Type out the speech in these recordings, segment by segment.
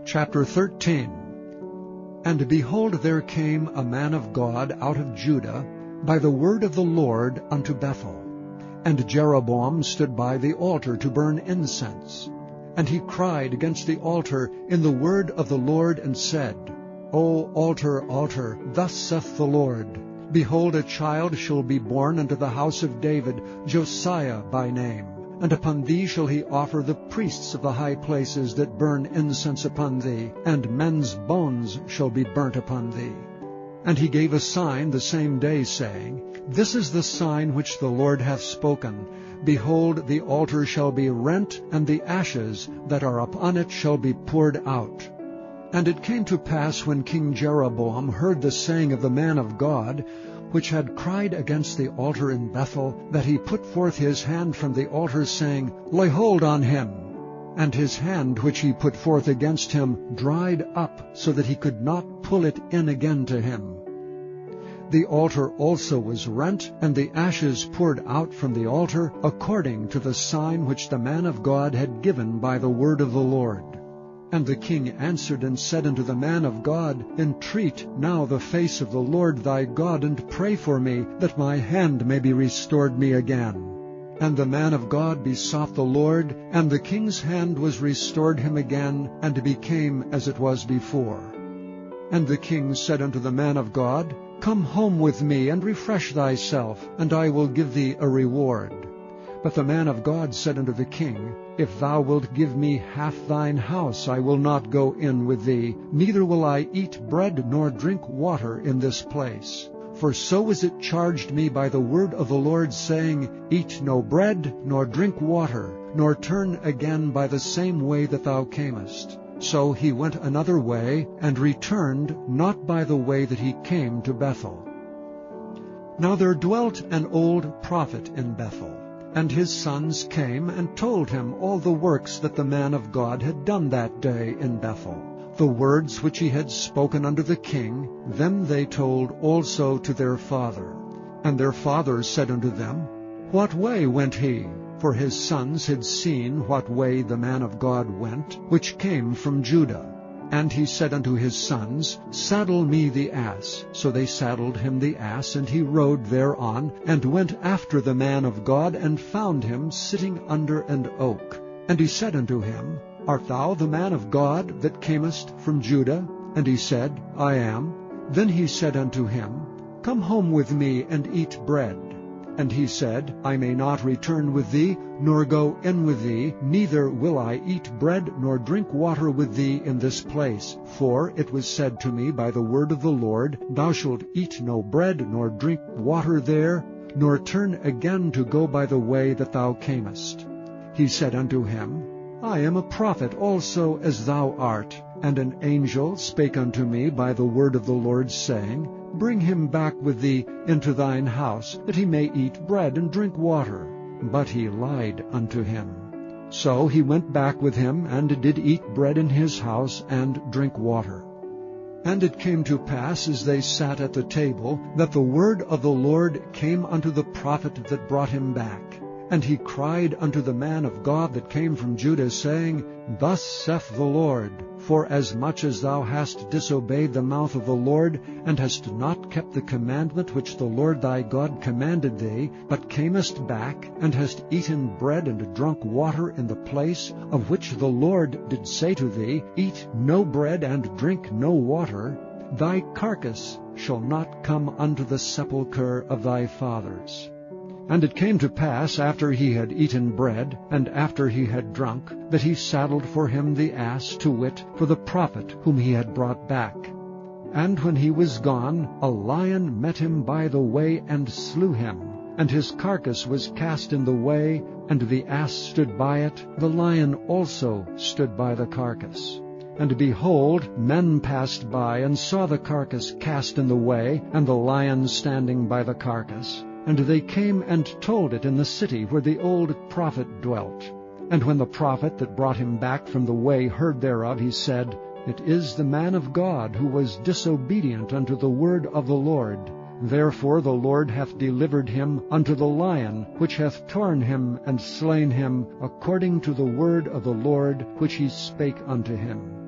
Chapter 13. And behold, there came a man of God out of Judah by the word of the Lord unto Bethel. And Jeroboam stood by the altar to burn incense. And he cried against the altar in the word of the Lord, and said, O altar, altar, thus saith the Lord, Behold, a child shall be born unto the house of David, Josiah by name. And upon thee shall he offer the priests of the high places that burn incense upon thee, and men's bones shall be burnt upon thee. And he gave a sign the same day, saying, This is the sign which the Lord hath spoken. Behold, the altar shall be rent, and the ashes that are upon it shall be poured out. And it came to pass, when King Jeroboam heard the saying of the man of God, which had cried against the altar in Bethel, that he put forth his hand from the altar, saying, Lay hold on him. And his hand which he put forth against him dried up, so that he could not pull it in again to him. The altar also was rent, and the ashes poured out from the altar, according to the sign which the man of God had given by the word of the Lord. And the king answered and said unto the man of God, Entreat now the face of the Lord thy God, and pray for me, that my hand may be restored me again. And the man of God besought the Lord, and the king's hand was restored him again, and became as it was before. And the king said unto the man of God, Come home with me, and refresh thyself, and I will give thee a reward. But the man of God said unto the king, If thou wilt give me half thine house, I will not go in with thee, neither will I eat bread nor drink water in this place. For so is it charged me by the word of the Lord, saying, Eat no bread, nor drink water, nor turn again by the same way that thou camest. So he went another way, and returned not by the way that he came to Bethel. Now there dwelt an old prophet in Bethel. And his sons came and told him all the works that the man of God had done that day in Bethel. The words which he had spoken unto the king, them they told also to their father. And their father said unto them, What way went he? For his sons had seen what way the man of God went, which came from Judah. And he said unto his sons, Saddle me the ass. So they saddled him the ass, and he rode thereon, and went after the man of God, and found him sitting under an oak. And he said unto him, Art thou the man of God that camest from Judah? And he said, I am. Then he said unto him, Come home with me, and eat bread. And he said, I may not return with thee, nor go in with thee, neither will I eat bread nor drink water with thee in this place. For it was said to me by the word of the Lord, Thou shalt eat no bread nor drink water there, nor turn again to go by the way that thou camest. He said unto him, I am a prophet also as thou art. And an angel spake unto me by the word of the Lord, saying, Bring him back with thee into thine house, that he may eat bread and drink water. But he lied unto him. So he went back with him, and did eat bread in his house, and drink water. And it came to pass, as they sat at the table, that the word of the Lord came unto the prophet that brought him back. And he cried unto the man of God that came from Judah, saying, Thus saith the Lord, Forasmuch as thou hast disobeyed the mouth of the Lord, and hast not kept the commandment which the Lord thy God commanded thee, but camest back, and hast eaten bread and drunk water in the place of which the Lord did say to thee, Eat no bread and drink no water, thy carcass shall not come unto the sepulchre of thy fathers. And it came to pass, after he had eaten bread, and after he had drunk, that he saddled for him the ass, to wit, for the prophet whom he had brought back. And when he was gone, a lion met him by the way, and slew him. And his carcass was cast in the way, and the ass stood by it. The lion also stood by the carcass. And behold, men passed by, and saw the carcass cast in the way, and the lion standing by the carcass. And they came and told it in the city where the old prophet dwelt. And when the prophet that brought him back from the way heard thereof, he said, It is the man of God who was disobedient unto the word of the Lord. Therefore the Lord hath delivered him unto the lion, which hath torn him and slain him, according to the word of the Lord which he spake unto him.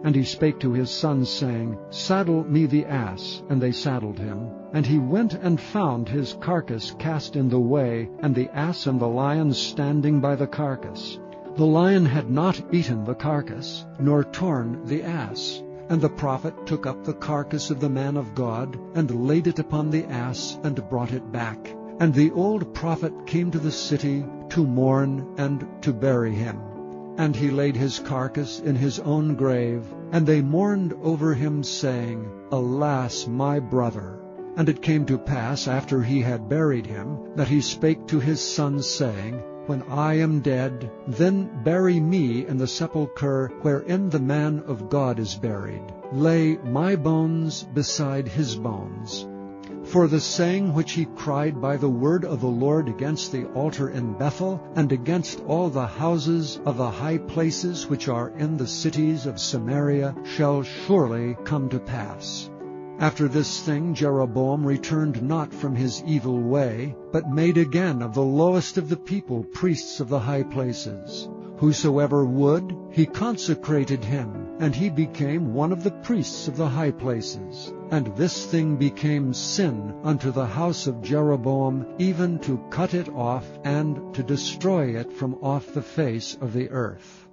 And he spake to his sons, saying, Saddle me the ass. And they saddled him. And he went and found his carcass cast in the way, and the ass and the lion standing by the carcass. The lion had not eaten the carcass, nor torn the ass. And the prophet took up the carcass of the man of God, and laid it upon the ass, and brought it back. And the old prophet came to the city to mourn and to bury him. And he laid his carcass in his own grave, and they mourned over him, saying, Alas, my brother! And it came to pass, after he had buried him, that he spake to his sons, saying, When I am dead, then bury me in the sepulchre wherein the man of God is buried. Lay my bones beside his bones. For the saying which he cried by the word of the Lord against the altar in Bethel, and against all the houses of the high places which are in the cities of Samaria, shall surely come to pass. After this thing Jeroboam returned not from his evil way, but made again of the lowest of the people priests of the high places. Whosoever would, he consecrated him, and he became one of the priests of the high places. And this thing became sin unto the house of Jeroboam, even to cut it off, and to destroy it from off the face of the earth.